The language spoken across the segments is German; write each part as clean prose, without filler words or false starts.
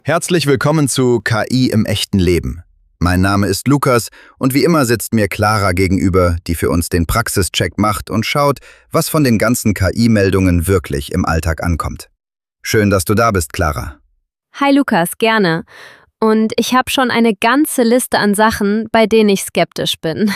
Herzlich willkommen zu KI im echten Leben. Mein Name ist Lukas und wie immer sitzt mir Clara gegenüber, die für uns den Praxischeck macht und schaut, was von den ganzen KI-Meldungen wirklich im Alltag ankommt. Schön, dass du da bist, Clara. Hi Lukas, gerne. Und ich habe schon eine ganze Liste an Sachen, bei denen ich skeptisch bin.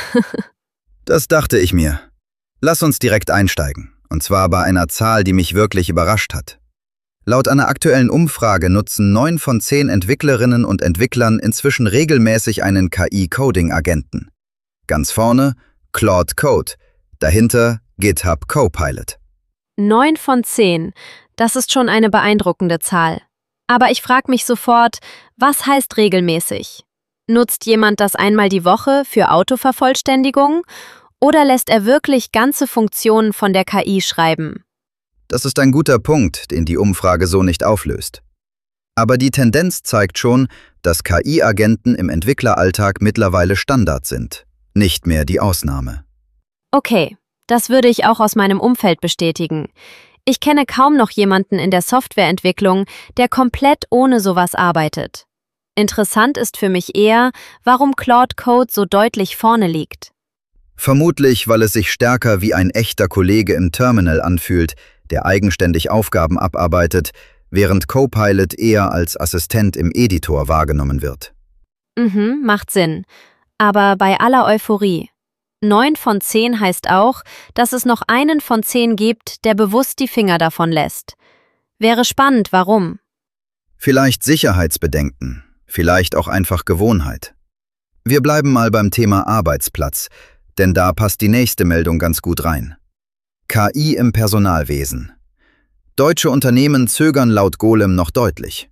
Das dachte ich mir. Lass uns direkt einsteigen. Und zwar bei einer Zahl, die mich wirklich überrascht hat. Laut einer aktuellen Umfrage nutzen 9 von 10 Entwicklerinnen und Entwicklern inzwischen regelmäßig einen KI-Coding-Agenten. Ganz vorne Claude Code, dahinter GitHub Copilot. 9 von 10, das ist schon eine beeindruckende Zahl. Aber ich frage mich sofort, was heißt regelmäßig? Nutzt jemand das einmal die Woche für Autovervollständigung oder lässt er wirklich ganze Funktionen von der KI schreiben? Das ist ein guter Punkt, den die Umfrage so nicht auflöst. Aber die Tendenz zeigt schon, dass KI-Agenten im Entwickleralltag mittlerweile Standard sind, nicht mehr die Ausnahme. Okay, das würde ich auch aus meinem Umfeld bestätigen. Ich kenne kaum noch jemanden in der Softwareentwicklung, der komplett ohne sowas arbeitet. Interessant ist für mich eher, warum Claude Code so deutlich vorne liegt. Vermutlich, weil es sich stärker wie ein echter Kollege im Terminal anfühlt, der eigenständig Aufgaben abarbeitet, während Copilot eher als Assistent im Editor wahrgenommen wird. Macht Sinn. Aber bei aller Euphorie. 9 von 10 heißt auch, dass es noch einen von 10 gibt, der bewusst die Finger davon lässt. Wäre spannend, warum? Vielleicht Sicherheitsbedenken, vielleicht auch einfach Gewohnheit. Wir bleiben mal beim Thema Arbeitsplatz, denn da passt die nächste Meldung ganz gut rein. KI im Personalwesen. Deutsche Unternehmen zögern laut Golem noch deutlich.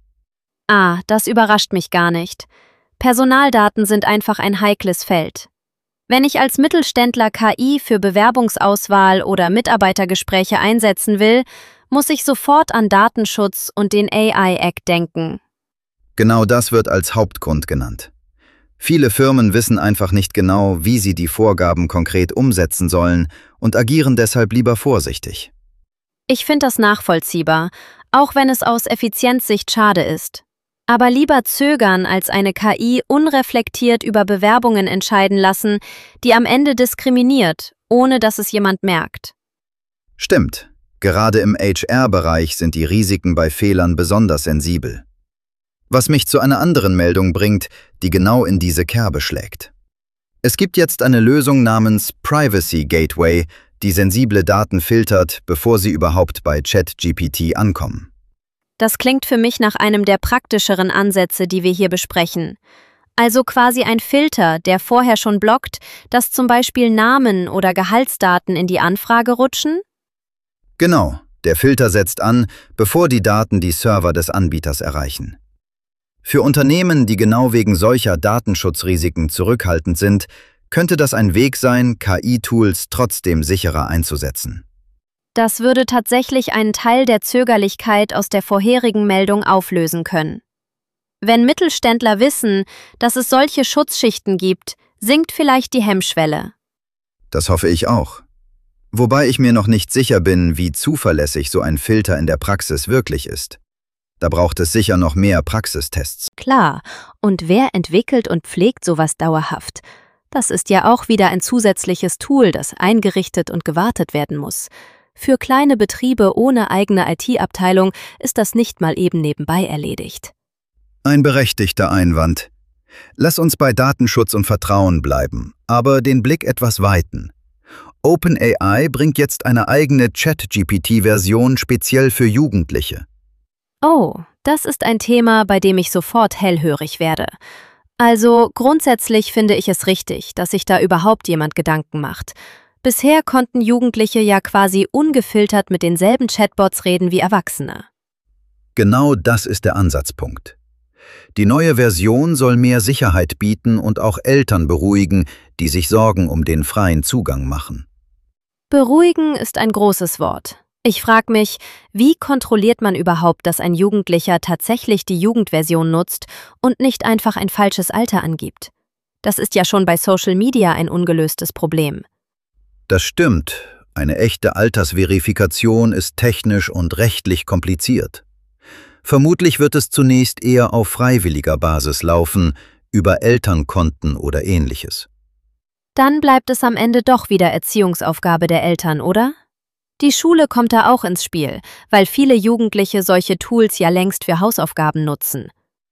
Das überrascht mich gar nicht. Personaldaten sind einfach ein heikles Feld. Wenn ich als Mittelständler KI für Bewerbungsauswahl oder Mitarbeitergespräche einsetzen will, muss ich sofort an Datenschutz und den AI Act denken. Genau das wird als Hauptgrund genannt. Viele Firmen wissen einfach nicht genau, wie sie die Vorgaben konkret umsetzen sollen und agieren deshalb lieber vorsichtig. Ich finde das nachvollziehbar, auch wenn es aus Effizienzsicht schade ist. Aber lieber zögern, als eine KI unreflektiert über Bewerbungen entscheiden lassen, die am Ende diskriminiert, ohne dass es jemand merkt. Stimmt, gerade im HR-Bereich sind die Risiken bei Fehlern besonders sensibel. Was mich zu einer anderen Meldung bringt, die genau in diese Kerbe schlägt. Es gibt jetzt eine Lösung namens Privacy Gateway, die sensible Daten filtert, bevor sie überhaupt bei ChatGPT ankommen. Das klingt für mich nach einem der praktischeren Ansätze, die wir hier besprechen. Also quasi ein Filter, der vorher schon blockt, dass zum Beispiel Namen oder Gehaltsdaten in die Anfrage rutschen? Genau, der Filter setzt an, bevor die Daten die Server des Anbieters erreichen. Für Unternehmen, die genau wegen solcher Datenschutzrisiken zurückhaltend sind, könnte das ein Weg sein, KI-Tools trotzdem sicherer einzusetzen. Das würde tatsächlich einen Teil der Zögerlichkeit aus der vorherigen Meldung auflösen können. Wenn Mittelständler wissen, dass es solche Schutzschichten gibt, sinkt vielleicht die Hemmschwelle. Das hoffe ich auch. Wobei ich mir noch nicht sicher bin, wie zuverlässig so ein Filter in der Praxis wirklich ist. Da braucht es sicher noch mehr Praxistests. Klar, und wer entwickelt und pflegt sowas dauerhaft? Das ist ja auch wieder ein zusätzliches Tool, das eingerichtet und gewartet werden muss. Für kleine Betriebe ohne eigene IT-Abteilung ist das nicht mal eben nebenbei erledigt. Ein berechtigter Einwand. Lass uns bei Datenschutz und Vertrauen bleiben, aber den Blick etwas weiten. OpenAI bringt jetzt eine eigene ChatGPT-Version speziell für Jugendliche. Oh, das ist ein Thema, bei dem ich sofort hellhörig werde. Also grundsätzlich finde ich es richtig, dass sich da überhaupt jemand Gedanken macht. Bisher konnten Jugendliche ja quasi ungefiltert mit denselben Chatbots reden wie Erwachsene. Genau das ist der Ansatzpunkt. Die neue Version soll mehr Sicherheit bieten und auch Eltern beruhigen, die sich Sorgen um den freien Zugang machen. Beruhigen ist ein großes Wort. Ich frage mich, wie kontrolliert man überhaupt, dass ein Jugendlicher tatsächlich die Jugendversion nutzt und nicht einfach ein falsches Alter angibt? Das ist ja schon bei Social Media ein ungelöstes Problem. Das stimmt. Eine echte Altersverifikation ist technisch und rechtlich kompliziert. Vermutlich wird es zunächst eher auf freiwilliger Basis laufen, über Elternkonten oder Ähnliches. Dann bleibt es am Ende doch wieder Erziehungsaufgabe der Eltern, oder? Die Schule kommt da auch ins Spiel, weil viele Jugendliche solche Tools ja längst für Hausaufgaben nutzen.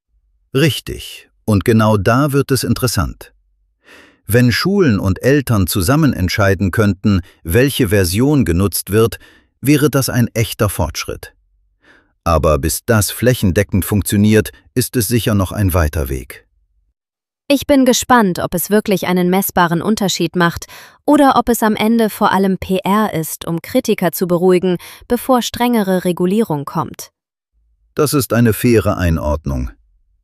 Richtig. Und genau da wird es interessant. Wenn Schulen und Eltern zusammen entscheiden könnten, welche Version genutzt wird, wäre das ein echter Fortschritt. Aber bis das flächendeckend funktioniert, ist es sicher noch ein weiter Weg. Ich bin gespannt, ob es wirklich einen messbaren Unterschied macht oder ob es am Ende vor allem PR ist, um Kritiker zu beruhigen, bevor strengere Regulierung kommt. Das ist eine faire Einordnung.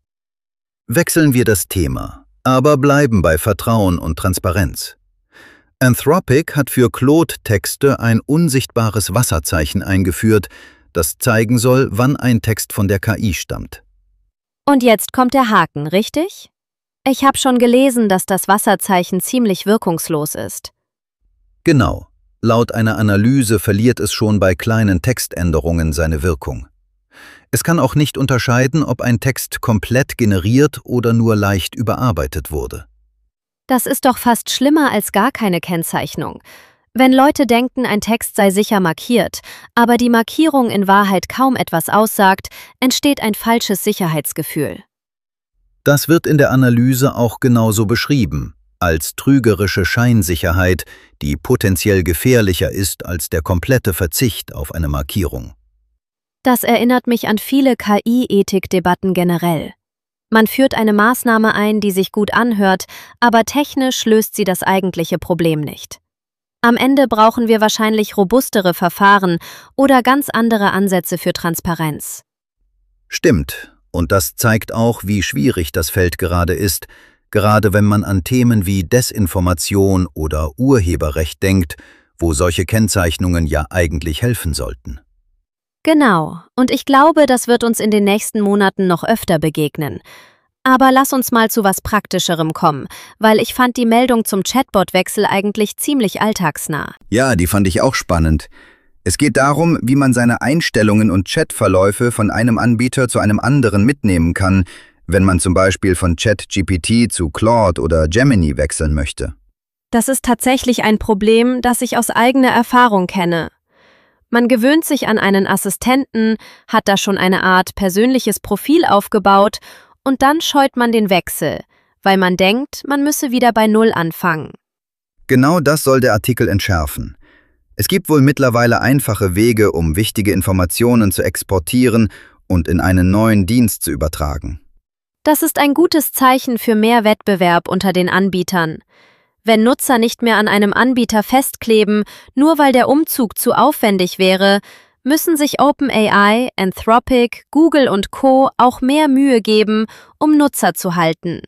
Wechseln wir das Thema, aber bleiben bei Vertrauen und Transparenz. Anthropic hat für Claude-Texte ein unsichtbares Wasserzeichen eingeführt, das zeigen soll, wann ein Text von der KI stammt. Und jetzt kommt der Haken, richtig? Ich habe schon gelesen, dass das Wasserzeichen ziemlich wirkungslos ist. Genau. Laut einer Analyse verliert es schon bei kleinen Textänderungen seine Wirkung. Es kann auch nicht unterscheiden, ob ein Text komplett generiert oder nur leicht überarbeitet wurde. Das ist doch fast schlimmer als gar keine Kennzeichnung. Wenn Leute denken, ein Text sei sicher markiert, aber die Markierung in Wahrheit kaum etwas aussagt, entsteht ein falsches Sicherheitsgefühl. Das wird in der Analyse auch genauso beschrieben, als trügerische Scheinsicherheit, die potenziell gefährlicher ist als der komplette Verzicht auf eine Markierung. Das erinnert mich an viele KI-Ethik-Debatten generell. Man führt eine Maßnahme ein, die sich gut anhört, aber technisch löst sie das eigentliche Problem nicht. Am Ende brauchen wir wahrscheinlich robustere Verfahren oder ganz andere Ansätze für Transparenz. Stimmt, und das zeigt auch, wie schwierig das Feld gerade ist, gerade wenn man an Themen wie Desinformation oder Urheberrecht denkt, wo solche Kennzeichnungen ja eigentlich helfen sollten. Genau, und ich glaube, das wird uns in den nächsten Monaten noch öfter begegnen. Aber lass uns mal zu was Praktischerem kommen, weil ich fand die Meldung zum Chatbot-Wechsel eigentlich ziemlich alltagsnah. Ja, die fand ich auch spannend. Es geht darum, wie man seine Einstellungen und Chatverläufe von einem Anbieter zu einem anderen mitnehmen kann, wenn man zum Beispiel von ChatGPT zu Claude oder Gemini wechseln möchte. Das ist tatsächlich ein Problem, das ich aus eigener Erfahrung kenne. Man gewöhnt sich an einen Assistenten, hat da schon eine Art persönliches Profil aufgebaut und dann scheut man den Wechsel, weil man denkt, man müsse wieder bei Null anfangen. Genau das soll der Artikel entschärfen. Es gibt wohl mittlerweile einfache Wege, um wichtige Informationen zu exportieren und in einen neuen Dienst zu übertragen. Das ist ein gutes Zeichen für mehr Wettbewerb unter den Anbietern. Wenn Nutzer nicht mehr an einem Anbieter festkleben, nur weil der Umzug zu aufwendig wäre, müssen sich OpenAI, Anthropic, Google und Co. auch mehr Mühe geben, um Nutzer zu halten.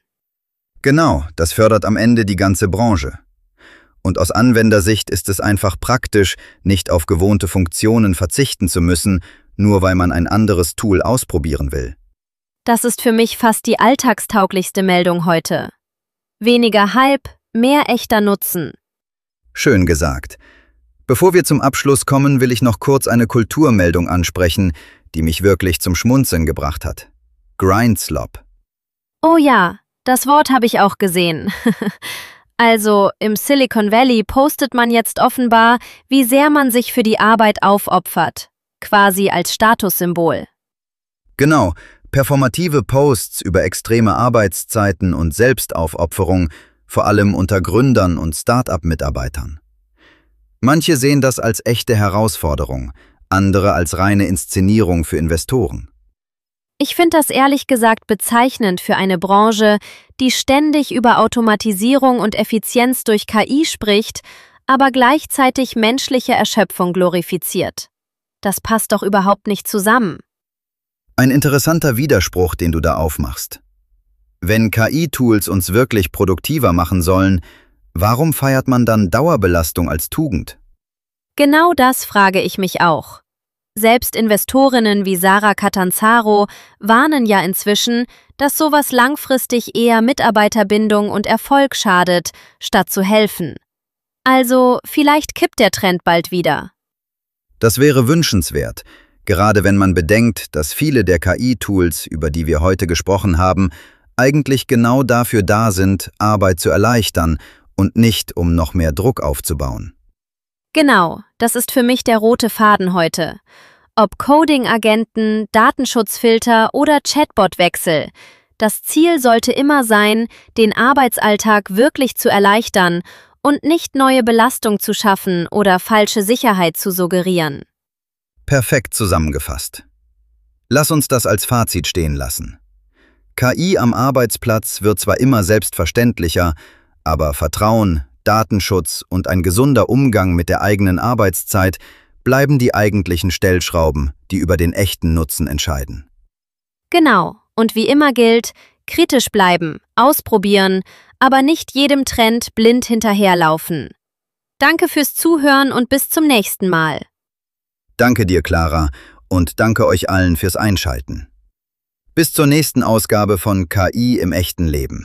Genau, das fördert am Ende die ganze Branche. Und aus Anwendersicht ist es einfach praktisch, nicht auf gewohnte Funktionen verzichten zu müssen, nur weil man ein anderes Tool ausprobieren will. Das ist für mich fast die alltagstauglichste Meldung heute. Weniger Hype, mehr echter Nutzen. Schön gesagt. Bevor wir zum Abschluss kommen, will ich noch kurz eine Kulturmeldung ansprechen, die mich wirklich zum Schmunzeln gebracht hat. Grindslop. Oh ja, das Wort habe ich auch gesehen. Also, im Silicon Valley postet man jetzt offenbar, wie sehr man sich für die Arbeit aufopfert. Quasi als Statussymbol. Genau, performative Posts über extreme Arbeitszeiten und Selbstaufopferung, vor allem unter Gründern und Start-up-Mitarbeitern. Manche sehen das als echte Herausforderung, andere als reine Inszenierung für Investoren. Ich finde das ehrlich gesagt bezeichnend für eine Branche, die ständig über Automatisierung und Effizienz durch KI spricht, aber gleichzeitig menschliche Erschöpfung glorifiziert. Das passt doch überhaupt nicht zusammen. Ein interessanter Widerspruch, den du da aufmachst. Wenn KI-Tools uns wirklich produktiver machen sollen, warum feiert man dann Dauerbelastung als Tugend? Genau das frage ich mich auch. Selbst Investorinnen wie Sara Catanzaro warnen ja inzwischen, dass sowas langfristig eher Mitarbeiterbindung und Erfolg schadet, statt zu helfen. Also vielleicht kippt der Trend bald wieder. Das wäre wünschenswert. Gerade wenn man bedenkt, dass viele der KI-Tools, über die wir heute gesprochen haben, eigentlich genau dafür da sind, Arbeit zu erleichtern und nicht, um noch mehr Druck aufzubauen. Genau, das ist für mich der rote Faden heute. Ob Coding-Agenten, Datenschutzfilter oder Chatbot-Wechsel. Das Ziel sollte immer sein, den Arbeitsalltag wirklich zu erleichtern und nicht neue Belastung zu schaffen oder falsche Sicherheit zu suggerieren. Perfekt zusammengefasst. Lass uns das als Fazit stehen lassen. KI am Arbeitsplatz wird zwar immer selbstverständlicher, aber Vertrauen, Datenschutz und ein gesunder Umgang mit der eigenen Arbeitszeit bleiben die eigentlichen Stellschrauben, die über den echten Nutzen entscheiden. Genau, und wie immer gilt, kritisch bleiben, ausprobieren, aber nicht jedem Trend blind hinterherlaufen. Danke fürs Zuhören und bis zum nächsten Mal. Danke dir, Clara, und danke euch allen fürs Einschalten. Bis zur nächsten Ausgabe von KI im echten Leben.